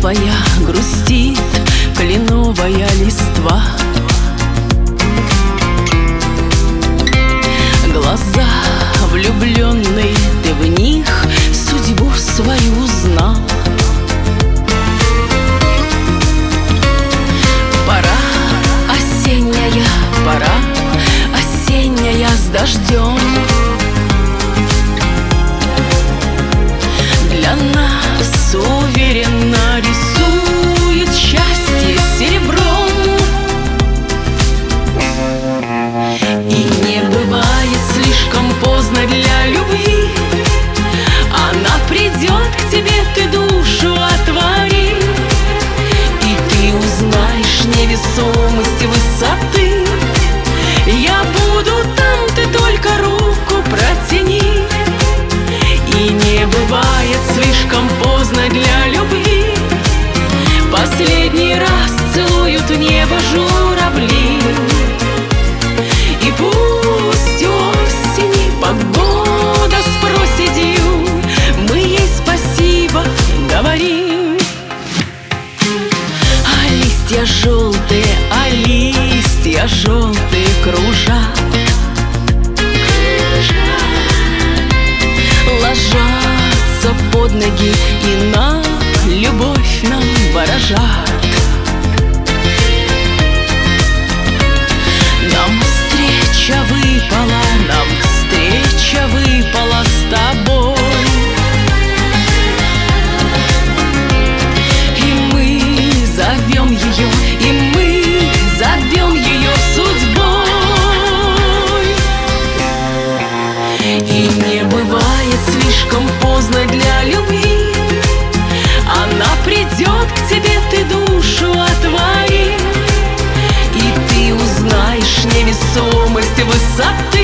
твоя грустит кленовая листва. Глаза влюбленные, ты в них судьбу свою узнал. Пора осенняя, пора осенняя с дождем. Для нас уверенно рисует счастье серебром. И не бывает слишком поздно для любви. Она придет к тебе, ты душу отвори, и ты узнаешь невесомость высоты. Я буду там, ты только руку протяни. И не бывает слишком поздно для любви. Последний раз целуют небо журавли. И пусть осени погода с проседью, мы ей спасибо говорим. А листья желтые, а листья желтые кружат, ложатся под ноги и на любовь нам ворожат. Нам встреча выпала, нам встреча выпала с тобой. И мы зовем ее, и мы зовем ее судьбой. И не бывает слишком поздно для любви. Она придет к тебе, ты душу отвори, и ты узнаешь невесомость высоты.